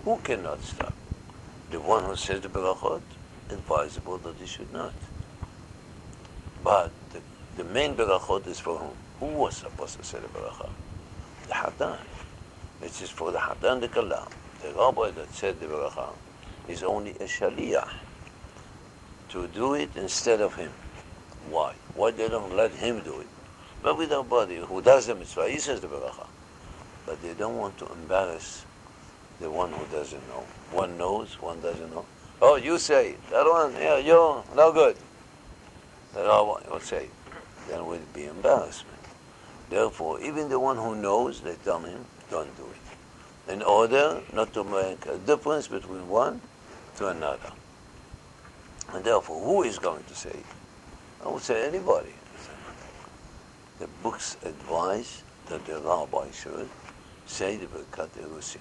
Who cannot stop? The one who says the berachot, advisable that he should not. But the main berachot is for whom? Who was supposed to say the beracha? The Hatan. It is for the Hatan the Kalam. The rabbi that said the beracha is only a shaliach to do it instead of him. Why? Why they don't let him do it? But with our body, who does the mitzvah, he says the beracha. But they don't want to embarrass the one who doesn't know. One knows, one doesn't know. Oh, you say it. That one, yeah, you're no good. The rabbi will say it. Then will be embarrassment. Therefore, even the one who knows, they tell him, don't do it. In order not to make a difference between one to another. And therefore, who is going to say it? I would say anybody. The books advise that the rabbi should say the Birkat Erusin.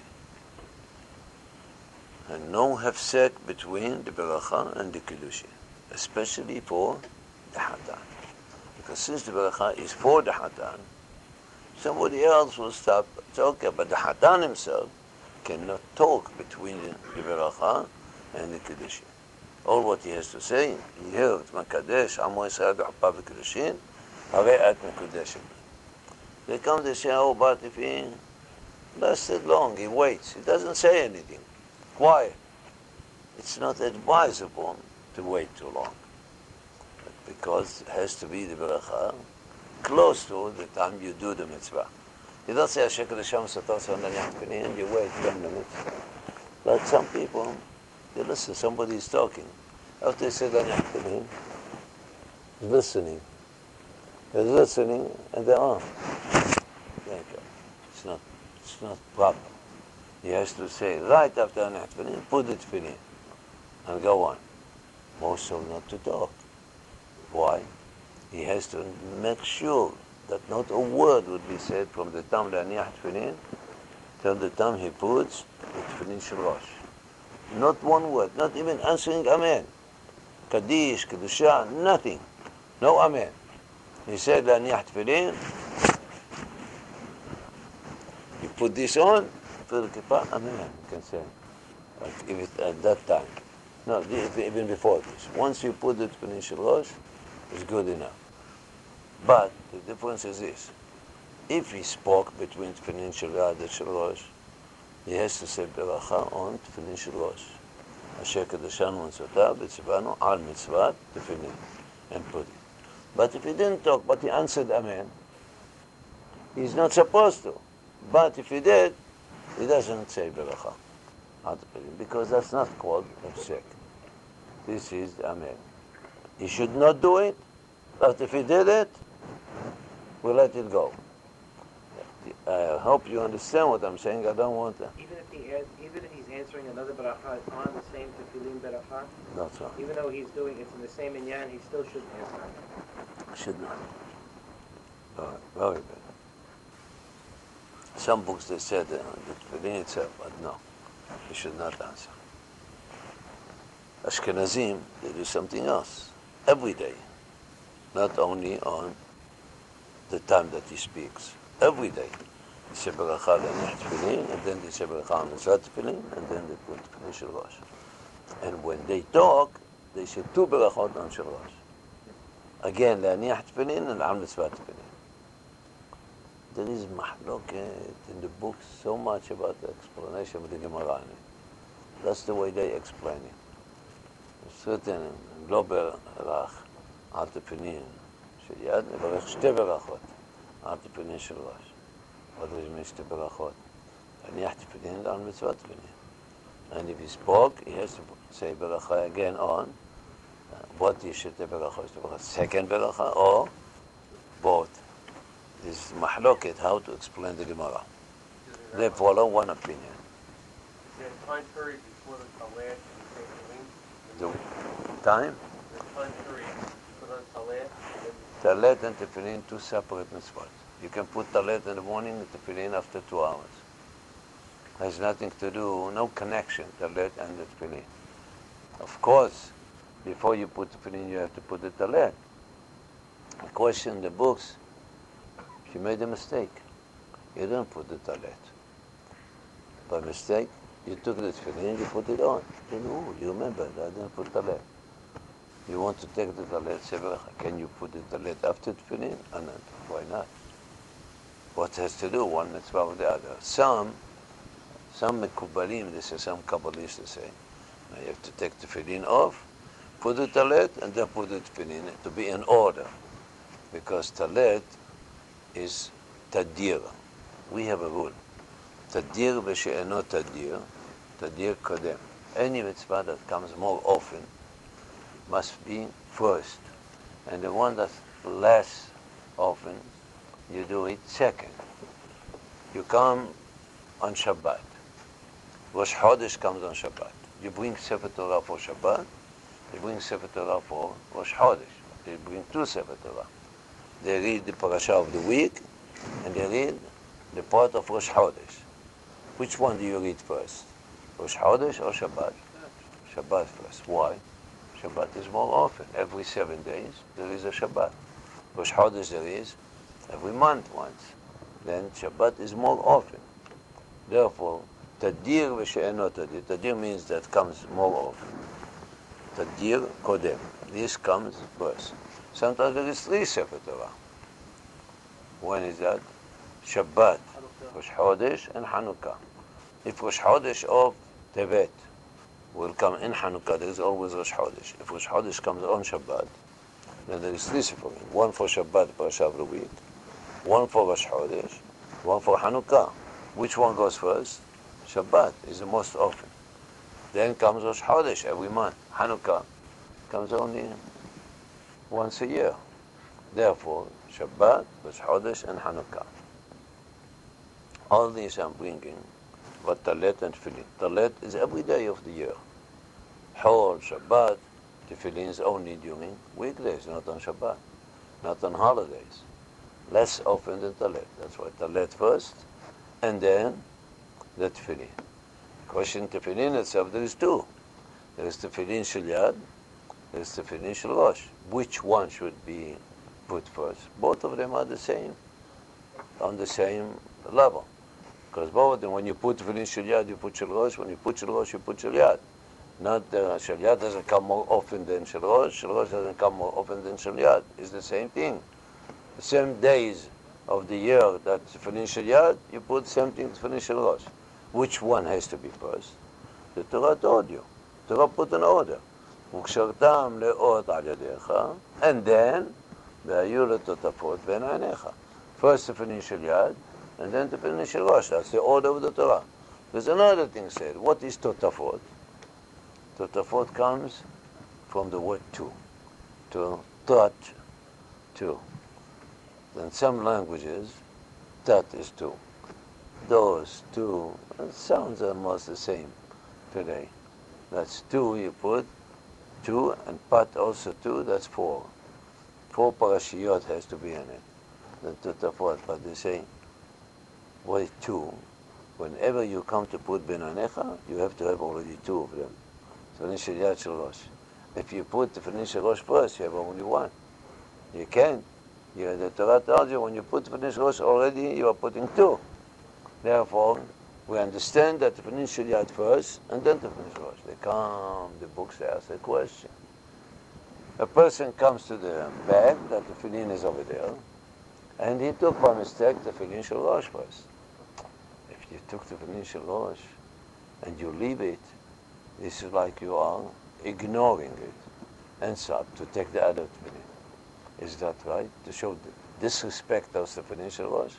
And no hefsek between the beracha and the kiddushin, especially for the hatan. Because since the beracha is for the hatan, somebody else will stop. It's okay, but the hatan himself cannot talk between the beracha and the kiddushin. All what he has to say, he heard Makadesh, Amo Yisrael B'Chappa V'Kiddushin, Harei At Mekudeshet. They come to say, oh, but if he lasted long, he waits. He doesn't say anything. Quiet. It's not advisable to wait too long. Because it has to be the beracha close to the time you do the mitzvah. You don't say, Ashek Hashem Satos and you wait 10 minutes. Like some people, they listen, somebody is talking. After they say he's listening. He's listening and they're on. Thank you. It's not proper. He has to say right after Tefillin, put it Tefillin and go on. More so not to talk. Why? He has to make sure that not a word would be said from the time Le'aniach Tefillin till the time he puts the Tefillin Shel Rosh. Not one word, not even answering Amen. Kaddish, Kedusha, nothing. No Amen. He said Le'aniach Tefillin, you put this on, for the kippah, Amen, you can say. Like if it, at that time. No, even before this. Once you put it in Shel Rosh, it's good enough. But the difference is this. If he spoke between Tefillin Shel Yad and Shel Rosh, he has to say Beracha on Tefillin Shel Rosh. Asher Kedeshanu Mitzvotav B'tzivanu Al Mitzvat Tefillin. And put it. But if he didn't talk, but he answered Amen, he's not supposed to. But if he did, he doesn't say Beracha. Because that's not called Hefsek. This is Amen. He should not do it, but if he did it, we'll let it go. I hope you understand what I'm saying. I don't want to. Even if he's answering another beracha on the same tefillin beracha, That's right. even though he's doing it's in the same inyan, he still shouldn't answer. Should not. All right. Very good. Some books they said the tefillin itself, but no, you should not answer. Ashkenazim, they do something else every day, not only on the time that he speaks. Every day, they say beracha le'aniach tefillin, and then they say beracha on mitzvah tefillin, and then they put tefillin Shel Rosh. And when they talk, they say two berachot on Shel Rosh. Again, le'aniach tefillin and al mitzvah tefillin. There is mahloket in the books so much about the explanation of the Gemara. That's the way they explain it. Certain לא ברך על תפילין של יד, נברך שתי ברכות על תפילין של ראש. What does it mean שתי ברכות? להניח תפילין על מצוות תפילין. And if he spoke, he has to say ברכה again on. What is שתי ברכות? Second ברכה or both? This is mahloket, how to explain the Gemara. They follow one opinion. Is there a time period before the Talet and the The time? The time period before the Talet? Talet and Tefillin, two separate mitzvot. You can put Talet in the morning and Tefillin after 2 hours. Has nothing to do, no connection, Talet and the Tefillin. Of course, before you put Tefillin, you have to put the Talet. The question in the books, if you made a mistake, you didn't put the Talet. By mistake, You took the tefillin, you put it on. Then, oh, you remember, I didn't put talet. You want to take the talet, say, can you put the talet after tefillin? And why not? What has to do one mitzvah with the other? Some mekubalim, they say, some Kabbalists say, now you have to take the tefillin off, put the talet, and then put the tefillin to be in order. Because talet is tadir. We have a rule. Tadir v'she'eno tadir, tadir kodem. Any mitzvah that comes more often must be first. And the one that's less often, you do it second. You come on Shabbat. Rosh Chodesh comes on Shabbat. You bring Sefer Torah for Shabbat, you bring Sefer Torah for Rosh Chodesh. You bring two Sefer Torah. They read the parasha of the week, and they read the part of Rosh Chodesh. Which one do you read first? Rosh Chodesh or Shabbat? Shabbat first. Why? Shabbat is more often. Every 7 days there is a Shabbat. Rosh Chodesh there is every month once. Then Shabbat is more often. Therefore, Tadir v'she'eno tadir. Tadir means that comes more often. Tadir kodem. This comes first. Sometimes there is 3 Sefer Torah. When is that? Shabbat, Rosh Chodesh, and Hanukkah. If Rosh Chodesh of Tevet will come in Hanukkah, there is always Rosh Chodesh. If Rosh Chodesh comes on Shabbat, then there is 3 Sefer. One for Shabbat, parasha of the week, one for Rosh Chodesh, one for Hanukkah. Which one goes first? Shabbat is the most often. Then comes Rosh Chodesh every month. Hanukkah comes only once a year. Therefore, Shabbat, Rosh Chodesh, and Hanukkah. All these I'm bringing, but Talet and Tefillin. Talet is every day of the year. Hol, Shabbat, Tefillin is only during weekdays, not on Shabbat, not on holidays. Less often than Talet. That's why Talet first, and then the Tefillin. Question Tefillin itself, there is 2. There is Tefillin Shel Yad, there is Tefillin Shel Rosh. Which one should be put first? Both of them are the same, on the same level. Because both of them, when you put Tefillin Shel Yad, you put Shel Rosh. When you put Shel Rosh, you put Shel Yad. Not Shel Yad doesn't come more often than Shel Rosh. Shel Rosh doesn't come more often than Shel Yad. It's the same thing. The same days of the year that Tefillin Shel Yad, you put same thing Tefillin Shel Rosh. Which one has to be first? The Torah told you. Torah put an order. וקשרתם לאות על ידיך, and then, והיו לטוטפות בין עיניך. First Tefillin Shel Yad, and then Tefillin Shel Rosh. That's the order of the Torah. There's another thing said. What is totafot? Totafot comes from the word to touch, to. In some languages, tat is two. Those two, it sounds almost the same today. That's 2, you put 2, and pat also 2, that's 4. 4 parashiyot has to be in it. The totafot, but they say, why 2? Whenever you come to put ben anecha, you have to have already 2 of them. Tefillin Shel Yad Shel Rosh. If you put Tefillin Shel Rosh first, you have only 1. You can't. The Torah tells you when you put Tefillin Shel Rosh already, you are putting 2. Therefore, we understand that Tefillin Shel Yad first, and then Tefillin Shel Rosh. They come, the books, they ask a question. A person comes to the bag, that the Tefillin is over there, and he took by mistake Tefillin Shel Rosh first. If you took Tefillin Shel Rosh, and you leave it, this is like you are ignoring it, and so to take the other Tefillin. Is that right? To show the disrespect of Tefillin Shel Rosh?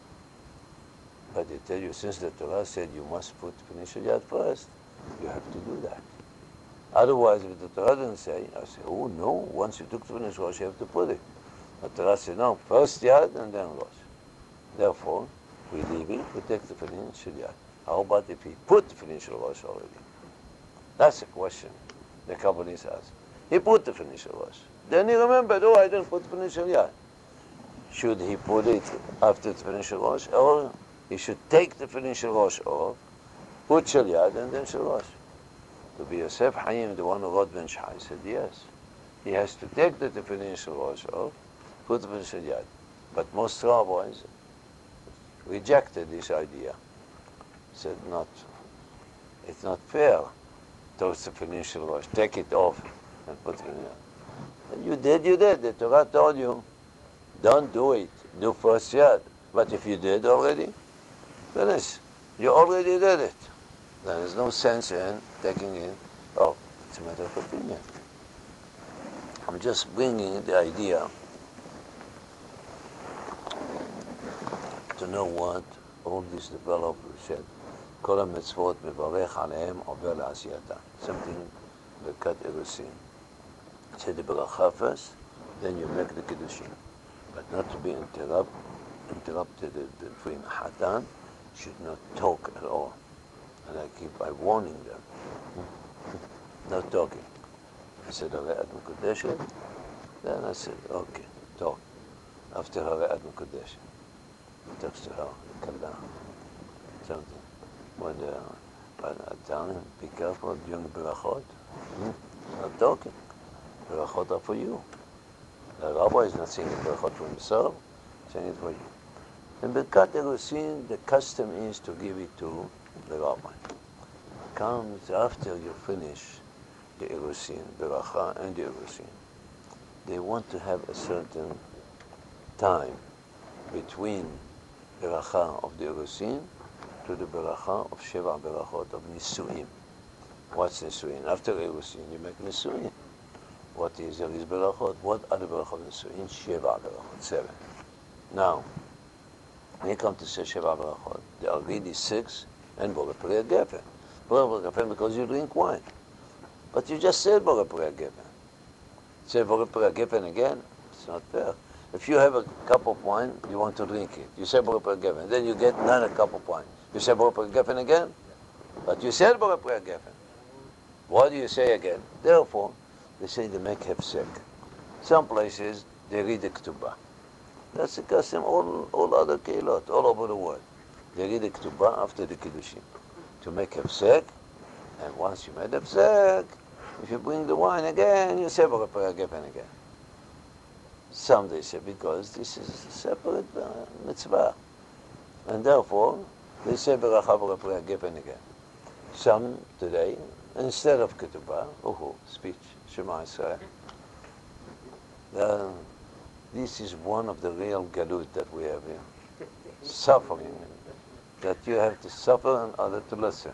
But they tell you, since the Torah said you must put Tefillin Shel Yad first, you have to do that. Otherwise, if the Torah doesn't say, I say, oh no, once you took Tefillin Shel Rosh, you have to put it. The Torah said, no, first Yad and then Rosh. Therefore, we leave it, we take Tefillin Shel Yad. How about if he put Tefillin Shel Rosh already? That's the question the Kabbalist asks. He put Tefillin Shel Rosh. Then he remembered, oh, I didn't put Tefillin Shel Yad. Should he put it after Tefillin Shel Rosh, or he should take the Tefillin Shel Rosh off, put Shel Yad, and then Shel Rosh? To be Yosef Hayim, the one who wrote Ben Shai, said yes. He has to take the Tefillin Shel Rosh off, put Tefillin Shel Yad. But most rabbis rejected this idea. Said not. It's not fair. Toast the tefillin shel Rosh. Take it off and put it in here. And you did. The Torah told you, don't do it. Do first yet. But if you did already, finish. You already did it. There is no sense in taking it. Oh, it's a matter of opinion. I'm just bringing the idea to know what all these developers said. כל המצוות מברך עליהם עובר לעשייתה. Something ברכת אירוסין. Say the bracha first, then you make the kiddushin. But not to be interrupted between Hatan, should not talk at all. And I keep by warning them. Not talking. I said, Hare'at Mekudeshet. Then I said, okay, talk. After Hare'at Mekudeshet. Talks to her, Kalla. Something. When I tell him, be careful during the berachot. Not talking. Berachot are for you. The rabbi is not saying the berachot for himself, saying it for you. In Birkat Erusin, the custom is to give it to the rabbi. Comes after you finish the Erusin, Beracha and the Erusin. They want to have a certain time between Beracha of the Erusin to the Beracha of Sheva Berachot, of Nisuim. What's Nisuim? After Erusin, you make Nisuim. What is there is Berachot? What are the Berachot Nisuim? Sheva Berachot, 7. Now, when you come to say Sheva Berachot, there are really 6 and Borei Pri Gefen. Borei Pri Gefen because you drink wine. But you just said Borei Pri Gefen. Say Borei Pri Gefen again? It's not fair. If you have a cup of wine, you want to drink it. You say Borei Pri Gefen. Then you get another cup of wine. You say Borei Pri Gefen again? But you said Borei Pri Gefen. What do you say again? Therefore, they say they make hefsek. Some places, they read the Ketubah. That's the custom, all other keilot, all over the world. They read the Ketubah after the Kiddushin. To make hefsek, and once you made hefsek, if you bring the wine again, you say Borei Pri Gefen again. Some they say because this is a separate mitzvah. And therefore, they say Beracha Borei Pri Gefen again. Some today, instead of Ketubah, speech, Shema Yisrael. This is one of the real galut that we have here. Suffering. That you have to suffer in order to listen.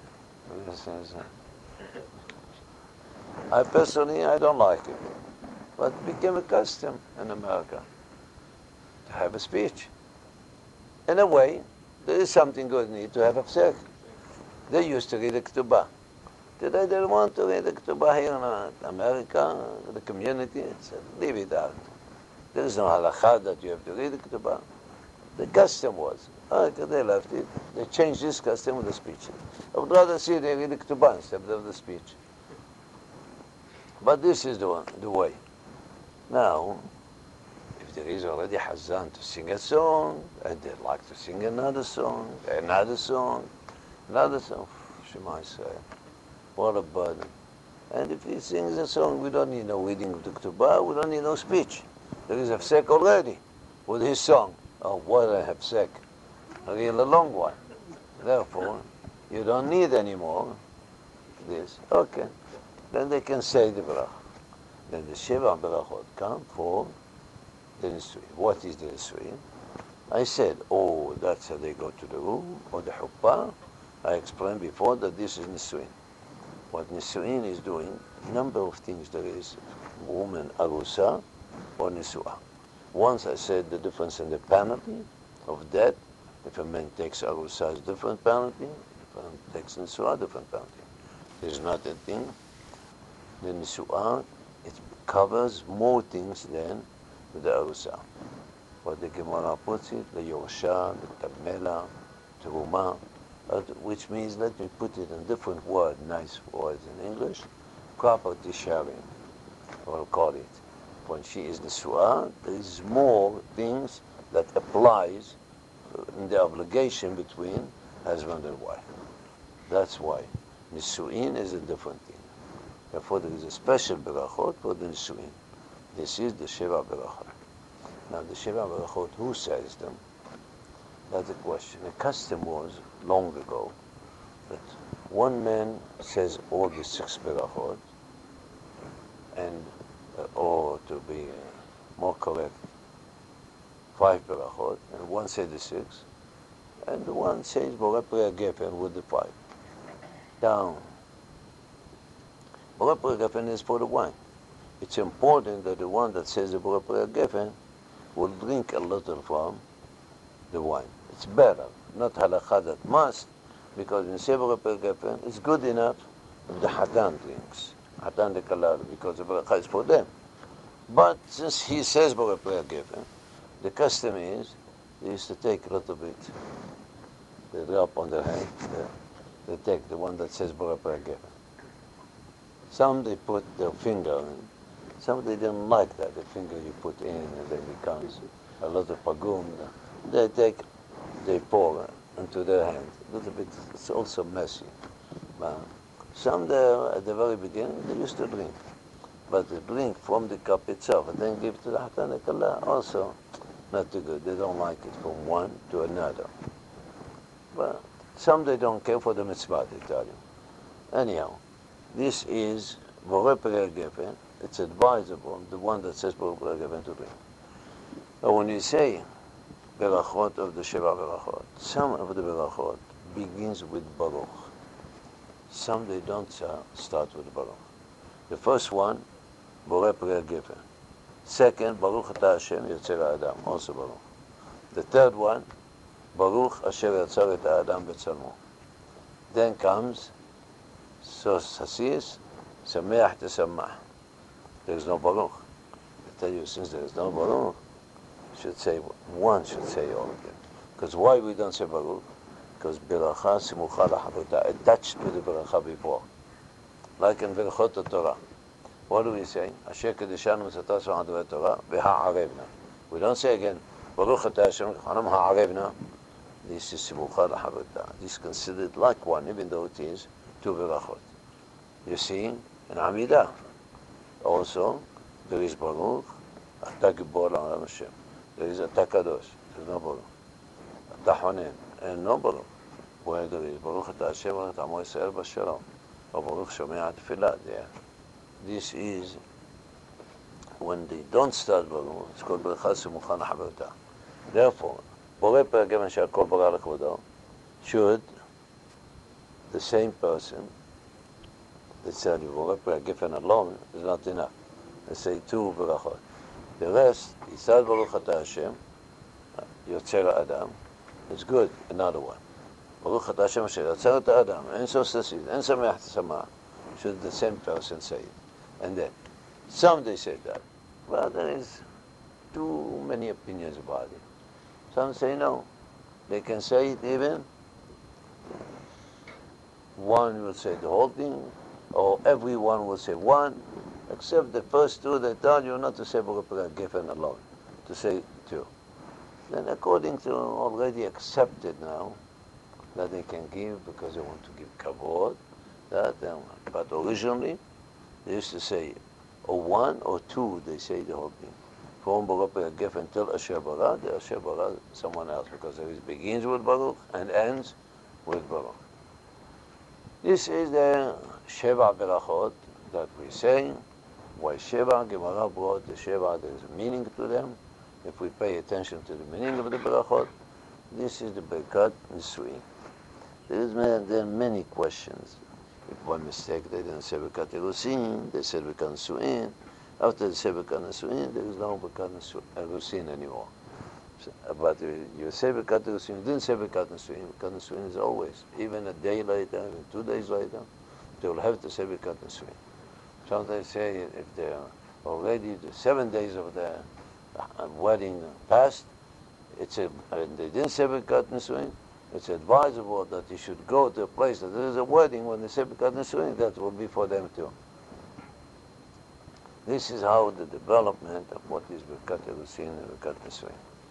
I personally, I don't like it. But it became a custom in America to have a speech. In a way, there is something good in it to have a psek. They used to read the Ketubah. Today they don't want to read the Ketubah here in America, the community. Said, leave it out. There is no halakha that you have to read the Ketubah. The custom was. They left it. They changed this custom with the speech. I would rather see they read the Ketubah instead of the speech. But this is the way. Now, if there is already Hazan to sing a song, and they'd like to sing another song, Shema Yisrael. What a burden. And if he sings a song, we don't need no reading of the Ketubah, we don't need no speech. There is a hefsek already with his song. Oh, what a hefsek. A real long one. Therefore, you don't need anymore this. Okay. Then they can say the bracha. Then the Sheva Berachot come for the Nisuin. What is the Nisuin? I said, that's how they go to the room, or the Huppah. I explained before that this is Nisuin. What Nisuin is doing, number of things there is, woman Arusa or Nisuah. Once I said the difference in the penalty of death. If a man takes Arusa, it's different penalty. If a man takes Nisuah, different penalty. There's not a thing. The Nisuah, it covers more things than the Arusa. What the Gemara puts it, the Yorsha, the Tamela, Teruma, which means, let me put it in different words, nice words in English, property sharing, we'll call it. When she is Nisuah, there is more things that applies in the obligation between husband and wife. That's why Nisuin is a different thing. Therefore, there is a special berachot for the Nisuin. This is the Sheva Berachot. Now, the Sheva Berachot, who says them? That's the question. The custom was, long ago, that one man says all the 6 berachot, and or to be more correct, 5 berachot, and one says the 6, and the one says Borei Pri Gefen with the 5. Down. Borei Pri Gefen is for the wine. It's important that the one that says the Borei Pri Gefen will drink a little from the wine. It's better, not halakha that must, because in Borei Pri Gefen it's good enough if the Hatan drinks. Hatan the Kalal, because the bracha is for them. But since he says Borei Pri Gefen, the custom is they used to take a little bit. They drop on their hand. They take the one that says Borei Pri Gefen. Some they put their finger in. Some they didn't like that. The finger you put in and then becomes a lot of pagum. They pour into their hand. A little bit. It's also messy. But some there at the very beginning they used to drink, but they drink from the cup itself and then give to the Hatan Kala also. Not too good. They don't like it from one to another. But some they don't care for the mitzvah, they tell you. Anyhow, this is Borei Pri Gefen. It's advisable, the one that says Borei Pri Gefen to drink. But when you say berachot of the Sheva berachot, some of the berachot begins with Baruch. Some they don't start with Baruch. The first one, Borei Pri Gefen. Second, Baruch Ata Hashem Yetzer Adam, also Baruch. The third one, Baruch Asher Yetzer Et Adam B'Tzalmo. Then comes Sos Hasis, Sameach Tesamach. There is no Baruch. I tell you, since there is no Baruch, one should say all of them. Because why we don't say Baruch? Because Beracha Simucha L'Habrita, attached to the Beracha before. Like in Berachot Torah. What do we say? Asher Kedeshanu Mitzvotav Adonai Torah v'ha'arevna. We don't say again, Baruch Ata Hashem Chanam ha'arevna. This is Simucha L'Habrita. This is considered like one, even though it is 2 Berachot. You see, in Amidah, also, there is Baruch, Ata Gibor L'Olam Hashem. There is Ata Kadosh, there is no Baruch. Ata Honen, and no Baruch. Where there is Baruch Ata Hashem Ata Amo Yisrael B'Shalom, or Baruch Shomei Tefillah there. This is when they don't start Baruch, it's called Beracha Simucha L'Habrita. Therefore, Borei Pri Gefen She'akol Bara L'Kvodo should, the same person, they said Borei Pri Gefen alone is not enough. They say 2 berachot. The rest, he said Baruch Ata Hashem, Yotzer Adam, it's good, another one. Baruch Ata Hashem Asher Yotzer Et Adam, En Sos Hasis, En Sameach Tesamach. Should the same person say it. And then, some they say that. Well, there is too many opinions about it. Some say no. They can say it even. One will say the whole thing, or everyone will say one, except the first 2 they tell you not to say Borei Pri Gefen alone, to say 2. Then according to already accepted now, that they can give because they want to give kavod, but originally they used to say or 1 or 2 they say the whole thing. From Borei Pri Gefen till Asher Bara, the Asher Bara someone else, because it begins with Baruch and ends with Baruch. This is the Sheva Berachot that we say. Why Sheva? Gemara brought the Sheva, there is a meaning to them. If we pay attention to the meaning of the Berachot, this is the Birkat Nisui. There are many questions. If by mistake they didn't say Birkat Erusin, they said Birkat Nisuin. After they say Birkat Nisuin, there is no Birkat Erusin anymore. But you say Birkat Erusin, you didn't say Birkat Nisuin. Birkat Nisuin is always, even a day later, even 2 days later, they will have to say Birkat Nisuin. Sometimes say if they're already the 7 days of the wedding passed, and they didn't say Birkat Nisuin, it's advisable that you should go to a place that there is a wedding when they say Birkat Nisuin, that will be for them too. This is how the development of what is Birkat Erusin and Birkat Nisuin.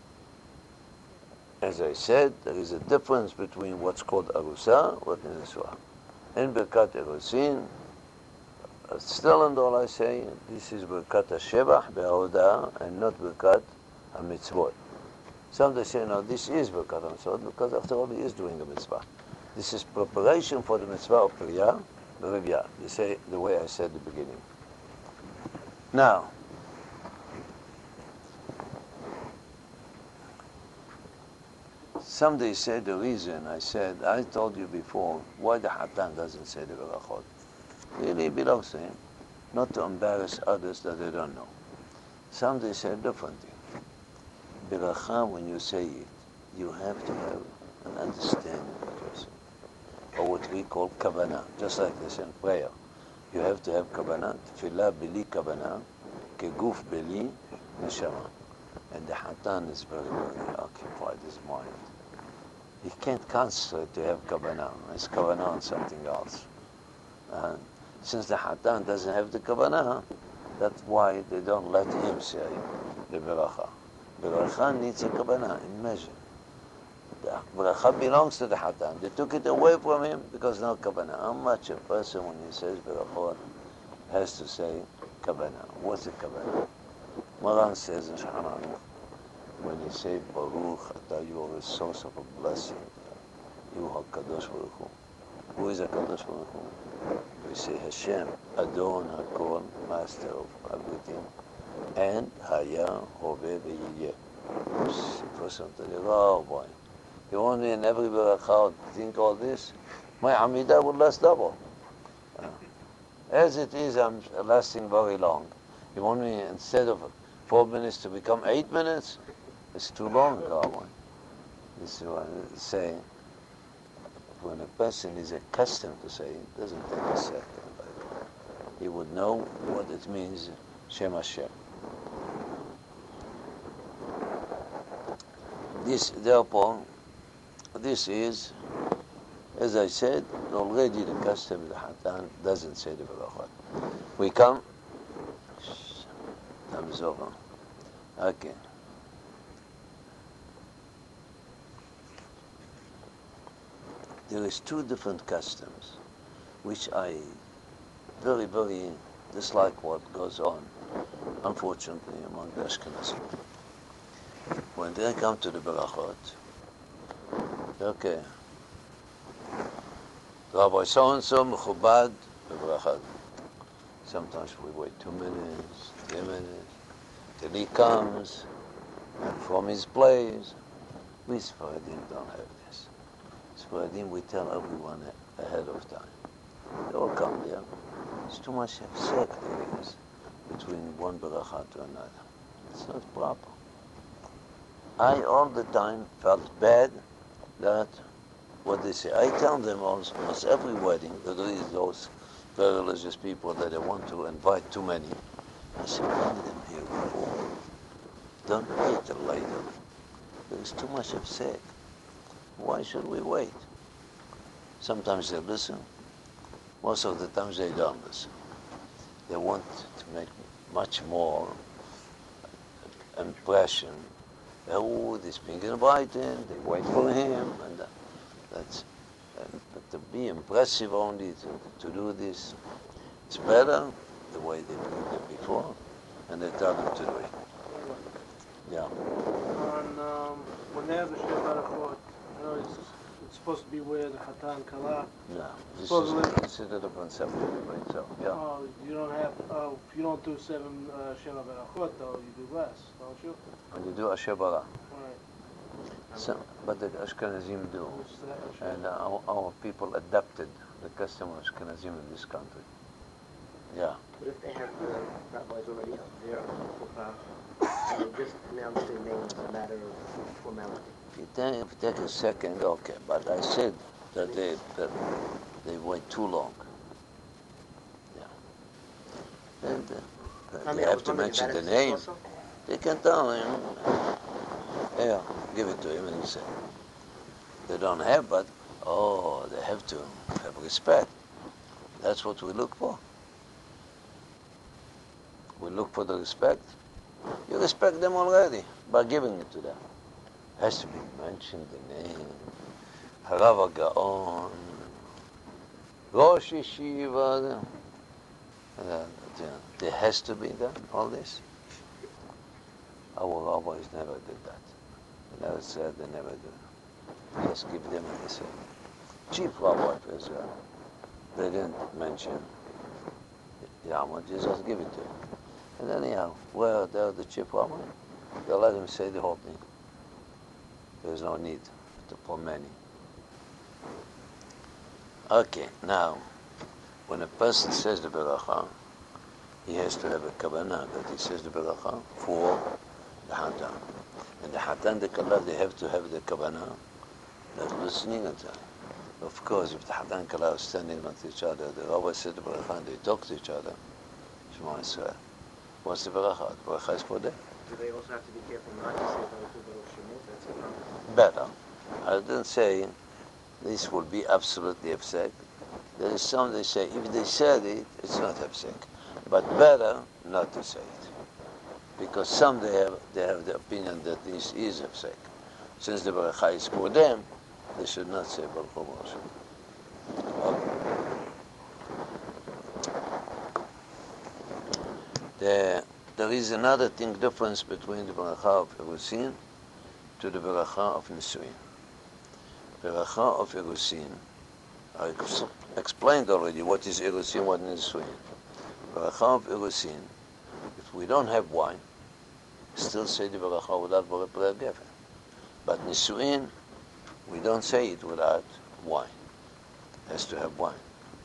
As I said, there is a difference between what's called Arusa and what is Nisua. In Birkat Erusin, still and all I say, this is Birkat HaShevach Be'ahodah and not Birkat HaMitzvot. Some they say, no, this is Birkat HaMitzvot because after all he is doing a mitzvah. This is preparation for the mitzvah of Kriyah, Reviyah. They say the way I said at the beginning. Now, somebody said the reason, I told you before, why the Hatan doesn't say the Berachot. Really belongs to him, not to embarrass others that they don't know. Somebody said different thing. Beracha, when you say it, you have to have an understanding of the person, or what we call kavanah, just like this in prayer. You have to have kavanah. Tefillah bili kavanah, keguf bili neshama. And the Hatan is very, very occupied his mind. He can't concentrate to have kavanah. It's kavanah on something else. And since the Hatan doesn't have the kavanah, that's why they don't let him say the beracha. Beracha needs a kavanah in measure. The beracha belongs to the Hatan. They took it away from him because no kavanah. How much a person, when he says berachot, has to say kavanah? What's the kavanah? Maran says in Shulchan Aruch, when you say Baruch, you are a source of a blessing. You are Kadosh Baruch Hu. Who is a Kadosh Baruch Hu? We say Hashem, Adon HaKol, Master of everything, and Haya Hove V'Yiyeh. The person said, oh boy, you want me in every Berachah to think all this? My Amidah will last double. As it is, I'm lasting very long. You want me, instead of 4 minutes, to become 8 minutes? It's too long, Kawan. This is what I'm saying. When a person is accustomed to say it, doesn't take a second. He would know what it means, Shem Hashem. Therefore, this is, as I said, already the custom of the Hatan doesn't say the Berachot. We come. Time is over. Okay. There is 2 different customs, which I very, very dislike what goes on, unfortunately, among the Ashkenazim. When they come to the Berachot, okay, Rabbi so-and-so, Mechubad, the Berachot. Sometimes we wait 2 minutes, 3 minutes, till he comes, and from his place. We Sfaradim don't have this. Sfaradim, we tell everyone ahead of time. They all come there. It's too much hafsek there is between one beracha to another. It's not proper. I all the time felt bad that what they say. I tell them almost every wedding that there is those very religious people that they want to invite too many. I say, bring them here before. Don't wait till later. There is too much hafsek. Why should we wait? Sometimes they listen. Most of the times they don't listen. They want to make much more impression. Oh, this being invited, they wait for him, and that's. But to be impressive only to do this, it's better the way they did it before, and they tell them to do it. Yeah. When they have the Shir Barachot, I know it's supposed to be where the Hatan Kala. No, this is a different subject by itself. Yeah. Oh, you don't have. If you don't do 7 Shir Barachot, though, you do less, don't you? And you do Asher Bara. Right. But the Ashkenazim do, and our people adapted the custom of Ashkenazim in this country. Yeah. But if they have the rabbis already up there, just announce their names as a matter of formality. If you take a second, okay. But I said that they wait too long. Yeah. And they have to mention the name. Also? They can tell him. Yeah, give it to him, and he said, they don't have, but they have to have respect. That's what we look for. We look for the respect. You respect them already by giving it to them. Has to be mentioned, the name, Harav Gaon, Rosh Yeshiva. There has to be done, all this. Our rabbis never did that. They never said, they never do. Just give them and they say. chief rabbi of Israel. They didn't mention Yama, Jesus give it to him. And anyhow, well, they're the chief rabbi. They let him say the whole thing. There's no need for many. Okay, now, when a person says the beracha, he has to have a kavanah that he says the beracha for the hatan. And the hatan, the kala, they have to have the kavanah that listening at them. Of course, if the hatan kala are standing next to each other, the rabbi said the beracha and they talk to each other. Shema Yisrael. What's the beracha? The beracha is for them. Do they also have to be careful not to say Baruch Shemot? That's a problem. Better. I didn't say this will be absolutely hefsek. There is some they say if they said it, it's not hefsek. But better not to say it, because some they have the opinion that this is hefsek. Since the beracha is for them, they should not say Baruch Hashem. Okay. There is another thing difference between the beracha of Erusin to the beracha of Nisuin. Beracha of Erusin, I explained already what is Erusin, what is Nisuin. Beracha of Erusin, if we don't have wine, still say the beracha without Baruch Geffen. But Nisuin, we don't say it without wine. It has to have wine.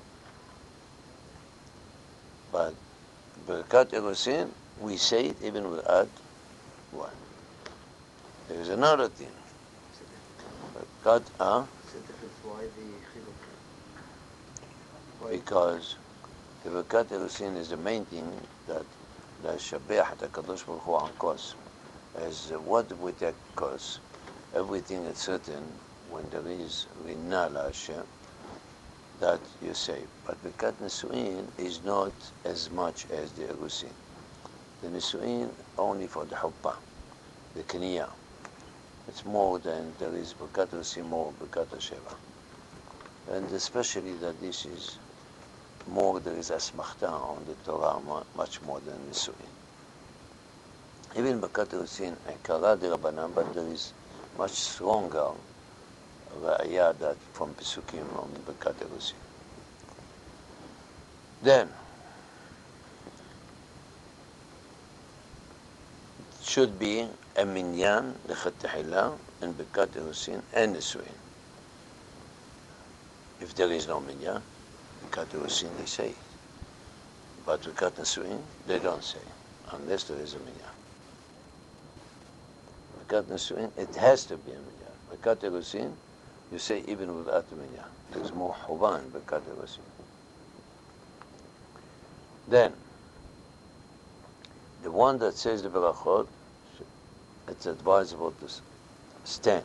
But Berakat Erusin, we say it even without wine. There is another thing. Berakat, It's a difference why the chiluk. because the Berakat Erusin is the main thing that the Shabeach HaKadosh Baruch Hu on kos. As what we take kos, everything is certain when there is Rinna LaHashem that you say. But Berakat Nisuin is not as much as the Erusin. The Nisuin only for the Huppah, the Kniya. It's more than there is Berakat Erusin, more Berakat Sheva. And especially that this is more, there is Asmachta on the Torah much more than Nisuin. Even Berakat Erusin and Kara de Rabbanan, but there is much stronger Ra'ayah that from Pesukim on Berakat Erusin. Then, it should be a minyan, the Chetahila, and Berakat Erusin, and Nisuin. If there is no minyan, Berakat Erusin, they say it. But Berakat Nisuin, they don't say it, unless there is a minyan. Berakat Nisuin, it has to be a minyan. Berakat Erusin, you say even without a minyan. There's more Huban in Berakat Erusin. Then, the one that says the berachot, it's advisable to stand.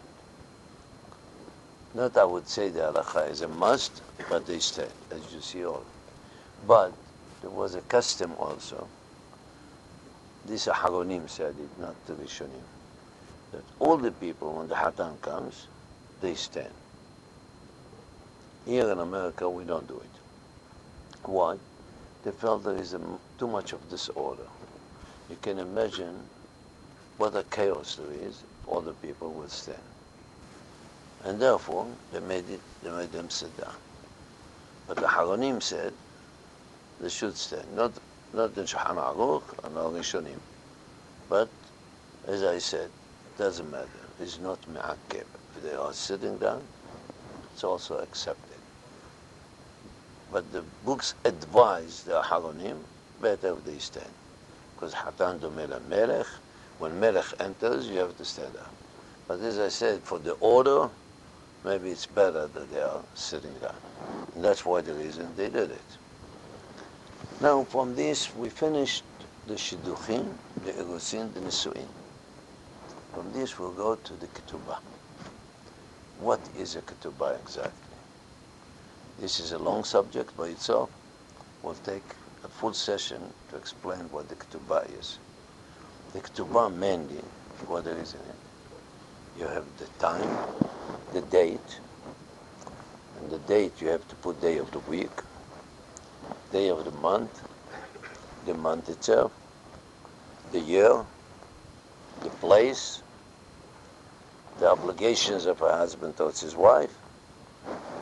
Not I would say the halacha is a must, but they stand, as you see all. But there was a custom also. This Aharonim said it, not the Rishonim. That all the people, when the Hatan comes, they stand. Here in America, we don't do it. Why? They felt there is too much of disorder. You can imagine what a chaos there is if all the people will stand. And therefore, they made them sit down. But the Haronim said they should stand. Not in Shulchan Aruch and all Rishonim. But, as I said, doesn't matter. It's not me'akeb. If they are sitting down, it's also accepted. But the books advise the Haronim better if they stand. Because Hatan Domela Melech, when Melech enters, you have to stand up. But as I said, for the order, maybe it's better that they are sitting down. And that's why the reason they did it. Now, from this, we finished the Shidduchim, the Erusin, the Nisuin. From this, we'll go to the Ketubah. What is a Ketubah exactly? This is a long subject by itself. We'll take a full session to explain what the Ketubah is. The Ketubah mainly, what there is in it. You have the time, the date, and the date you have to put day of the week, day of the month itself, the year, the place, the obligations of a husband towards his wife,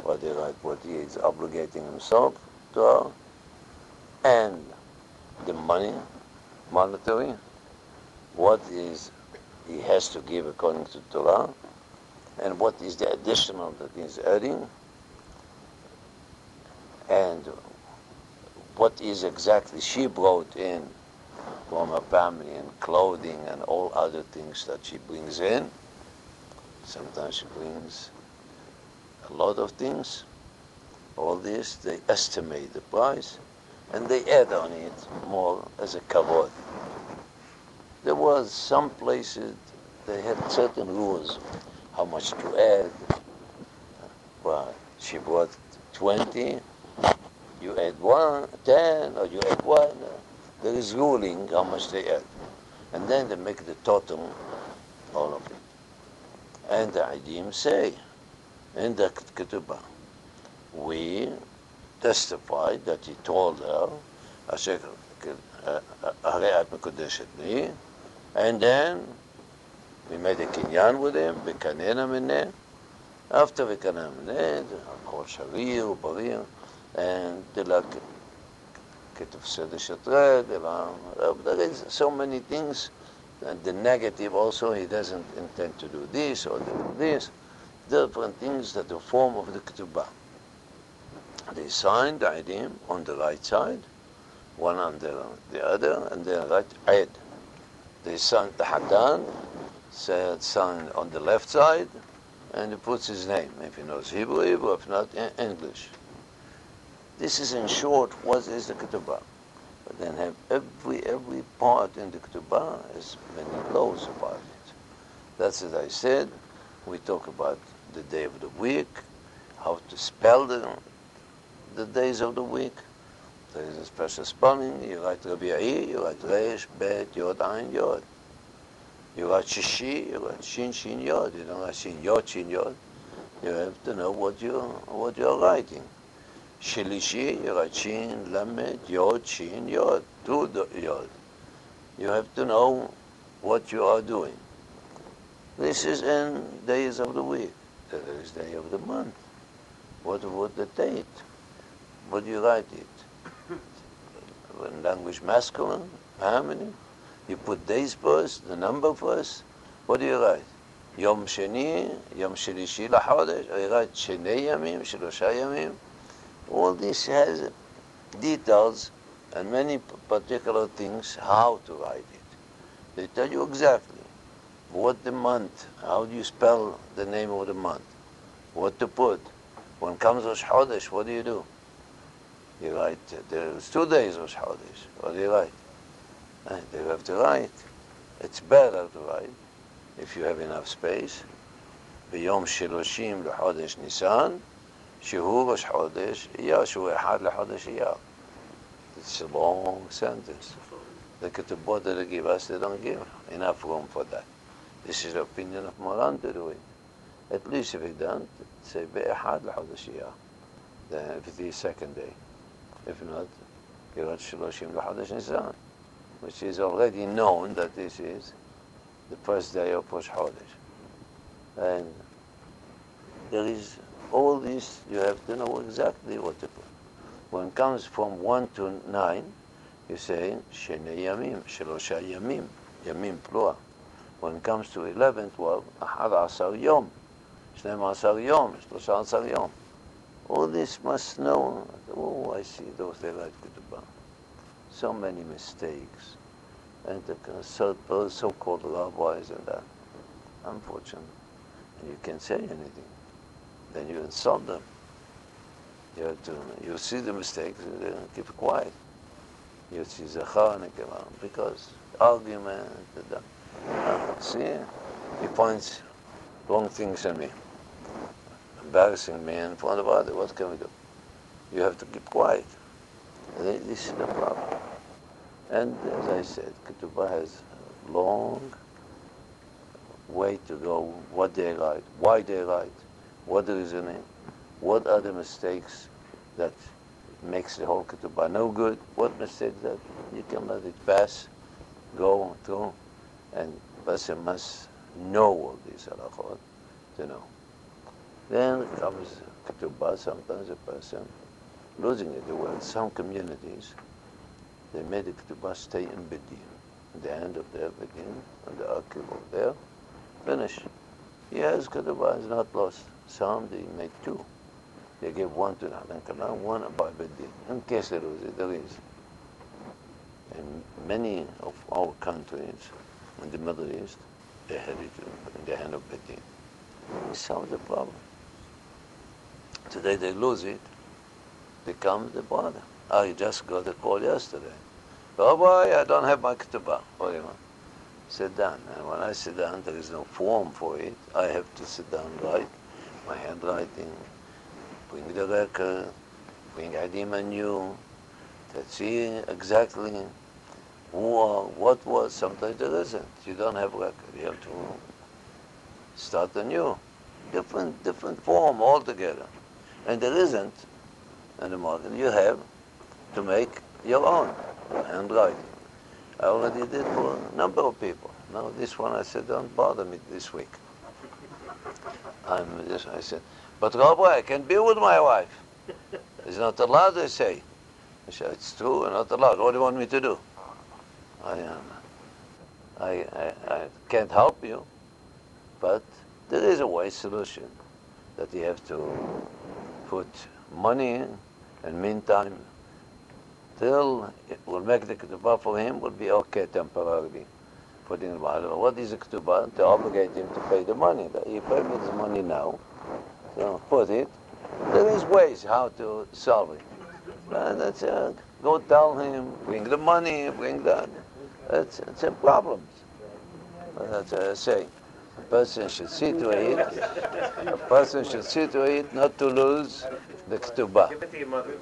what they write, what he is obligating himself to her, and the money, monetary, what is he has to give according to Torah, and what is the additional that he's adding, and what is exactly she brought in from her family and clothing and all other things that she brings in. Sometimes she brings a lot of things. All this, they estimate the price and they add on it more as a kavod. There was some places they had certain rules how much to add. Well, she brought 20, you add 10, or you add 1. There is ruling how much they add. And then they make the total, all of it. And the Idim say, in the Ketubah, we testified that he told her, and then we made a kinyan with him, v'kanena mineh. After v'kanena mineh, kol sharir, barir, and the like, there is so many things, and the negative also, he doesn't intend to do this or do this, different things that the form of the ketubah. They signed the idim on the right side, one on the other, and they write Eid. They signed the Hadan, signed on the left side, and he puts his name. If he knows Hebrew, if not, English. This is in short what is the ketubah. But then have every part in the ketubah has many laws about it. That's as I said. We talk about the day of the week, how to spell the days of the week. There is a special spelling. You write Rabi'i, you write Resh, Bet, Yod, Ayin, Yod. You write Shishi, you write Shin, Shin, Yod. You don't write Shin, Yod, Shin, Yod. You have to know what you're writing. Shilishi, you write Shin, Lamed, Yod, Shin, Yod. Two Yod. You have to know what you are doing. This is in days of the week. There is day of the month. What the date? What do you write it? In language masculine, how many? You put days first, the number first. What do you write? Yom Sheni, Yom Shilishi LaChodesh, or you write Shnei Yamim, Shlosha Yamim. All this has details and many particular things how to write it. They tell you exactly what the month, how do you spell the name of the month, what to put. When comes Rosh Chodesh, what do you do? You write, there's 2 days Rosh Chodesh. What do you write? You have to write. It's better to write if you have enough space. ביום 30 לחודש ניסן, שהוא ראש חודש אייר, שהוא אחד לחודש אייר. It's a long sentence. The ketubot that they give us, they don't give enough room for that. This is the opinion of Moran to do it. At least if it don't, say באחד לחודש אייר. Then if it is second day. If not, you write 30 לחודש ניסן, which is already known that this is the first day of Rosh Chodesh. And there is all this, you have to know exactly what to put. When it comes from 1 to 9, you say, Shnei Yamim, Shlosha Yamim, Yamim plural. When it comes to 11, 12, 11 Yom, 12 Yom, 13 Yom. All this must know. Oh, I see those they write Ketubah. So many mistakes. And the so-called rabbis and that. Unfortunately. And you can't say anything. Then you insult them. You have to, you see the mistakes, and keep it quiet. You see Zachar and Nekeva, because argument, see, he points wrong things at me, embarrassing me in front of others. What can we do? You have to keep quiet. This is the problem. And as I said, Ketubah has a long way to go, what they write, why they write, what the reasoning, what are the mistakes that makes the whole Ketubah no good, what mistakes that you can let it pass, go through, and person must know all these halachot to know. Then comes ketubah, sometimes a person losing it. There were some communities, they made the ketubah stay in Bedin, in the end of their Bedin, and the akil over there, finish. Yes, ketubah is not lost. Some, they made two. They gave one to Nahlan Kalam, one by Bedin. In case they lose it, there is. In many of our countries in the Middle East, they had it in the hand of Bedin. We solved the problem. Today they lose it, becomes the bother. I just got a call yesterday. Oh boy, I don't have my ketubah. What do you want? Sit down. And when I sit down, there is no form for it. I have to sit down, write my handwriting, bring the record, bring ID menu, to see exactly who or what was. Sometimes there isn't. You don't have record. You have to start anew. Different form altogether. And there isn't in the market. You have to make your own handwriting. I already did for a number of people. Now this one I said, don't bother me this week. I said, but Rabbi, I can be with my wife. It's not allowed, they say. I said, it's true, not allowed. What do you want me to do? I can't help you, but there is a way solution that you have to put money in, and meantime, till it will make the ketubah for him will be okay temporarily. Putting what is the ketubah? To obligate him to pay the money. He pays the money now, so put it. There is ways how to solve it. And that's go tell him, bring the money, bring that. It's a problem. That's what I say. A person should see to it. A person should see to it not to lose the ketubah. Give it to your mother.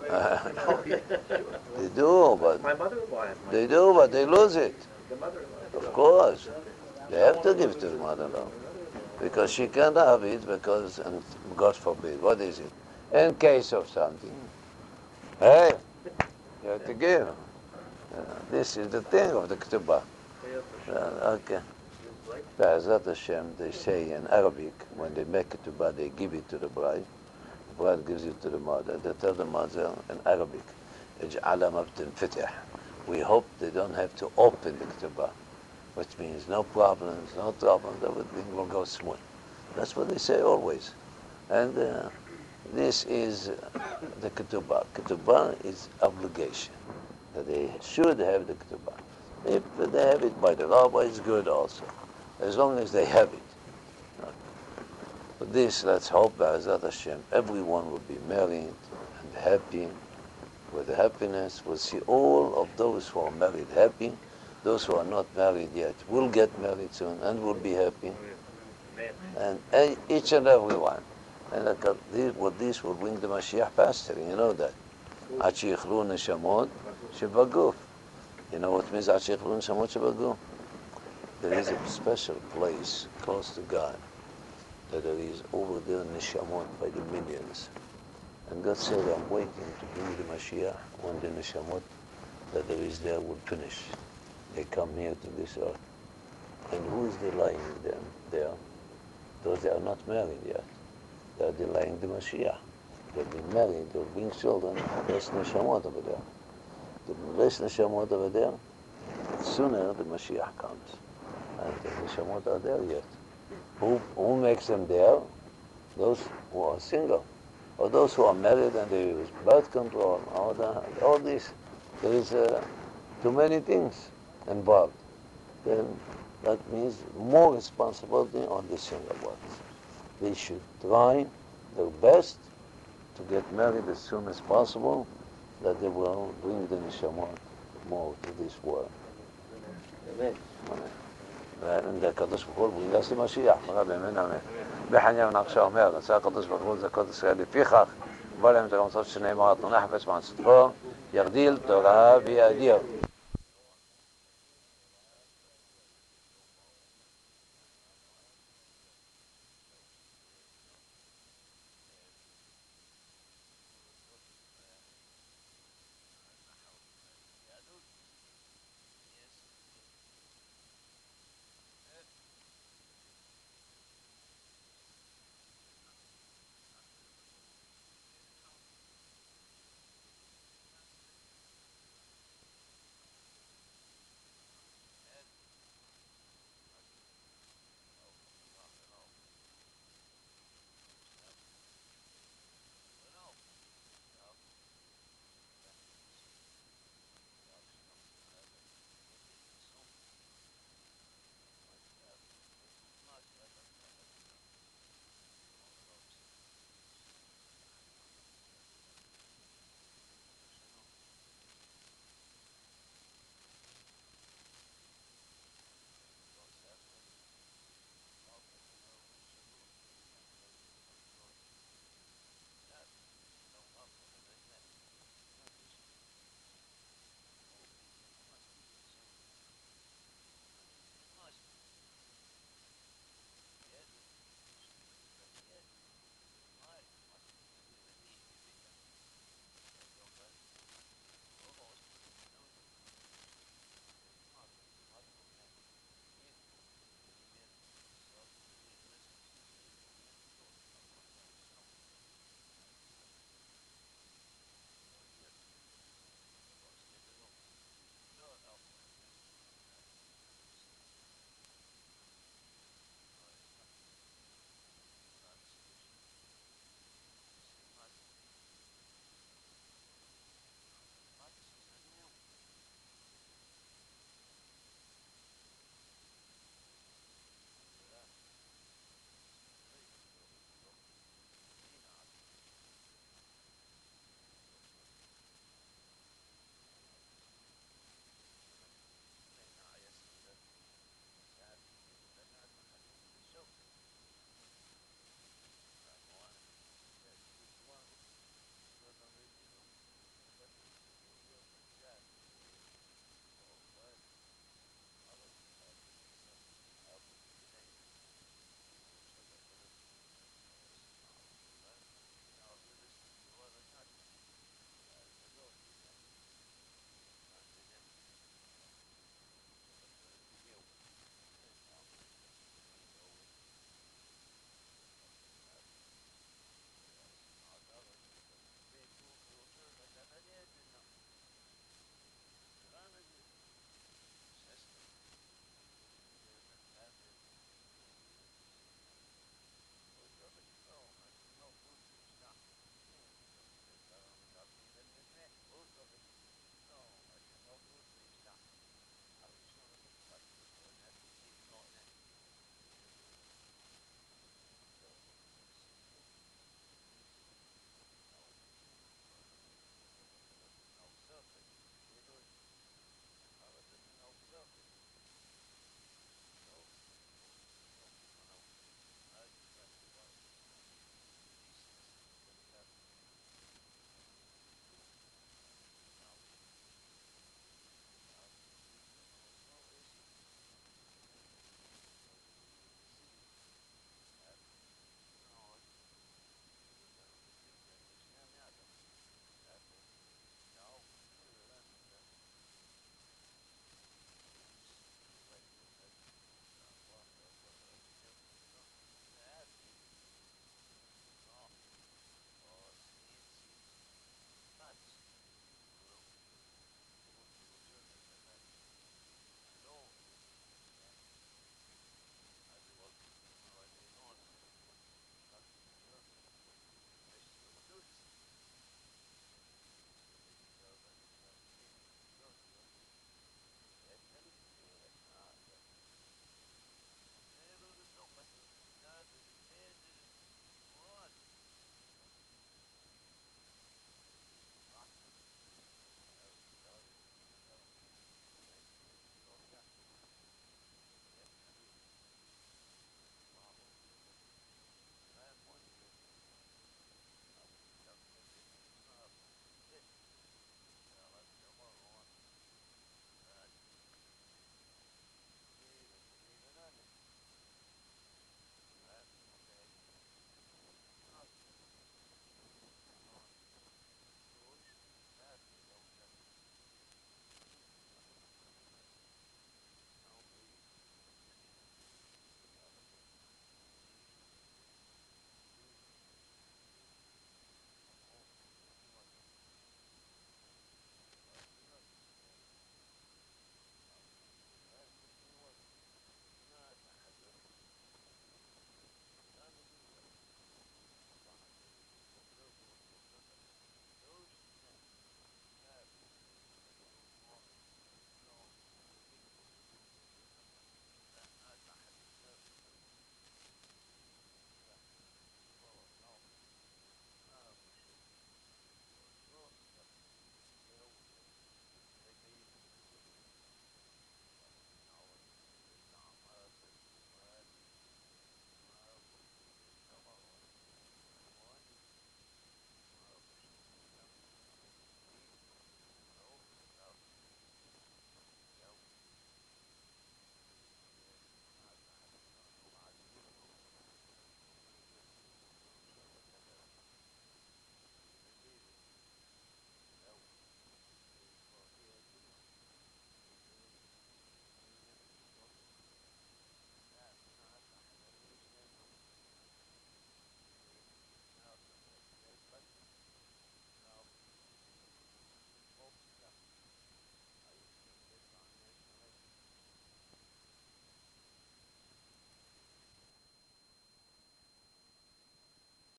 They do, but My mother will buy it. they do, but they lose it. The mother-in-law. Of course, they have to give to the mother-in-law because she can't have it because, and God forbid, what is it? In case of something, hey, you have to give. This is the thing of the ketubah. Okay. Be'ezrat Hashem, they say in Arabic, when they make ketubah, they give it to the bride. The bride gives it to the mother. They tell the mother in Arabic, اجعلها ما بتنفتح. We hope they don't have to open the ketubah, which means no problems, everything will go smooth. That's what they say always. And this is the ketubah. Ketubah is obligation, that they should have the ketubah. If they have it by the rabbi, it's good also, as long as they have it. But this, let's hope, Be'ezrat Hashem, everyone will be married and happy. With happiness, we'll see all of those who are married happy. Those who are not married yet will get married soon and will be happy. And each and every one. And this will bring the Mashiach faster, you know that. עד שיכלו נשמות שבגוף. You know what means עד שיכלו נשמות שבגוף? There is a special place close to God that there is over there neshamot by the millions. And God said, I'm waiting to bring the Mashiach when the neshamot that there is there will finish. They come here to this earth. And who is delaying them there? Those that are not married yet. They are delaying the Mashiach. They'll be married, they'll bring children, less neshamot over there. The less neshamot over there, sooner the Mashiach comes. And the neshamot are there yet. Who makes them there? Those who are single. Or those who are married and they use birth control, all this. There is too many things involved. Then that means more responsibility on the single ones. They should try their best to get married as soon as possible, that they will bring the neshamot more to this world. Amen. ועند הקדוש ברוך הוא בגלל משיח, רבי אמן אמן. בחניה ונקשה אומר, רצה הקדוש ברוך הוא זכות ישראל לפיכך, ובא להם את הרמצות שנאמר, תנח וצמן סתרו, ירדיל תורה ויאדיר.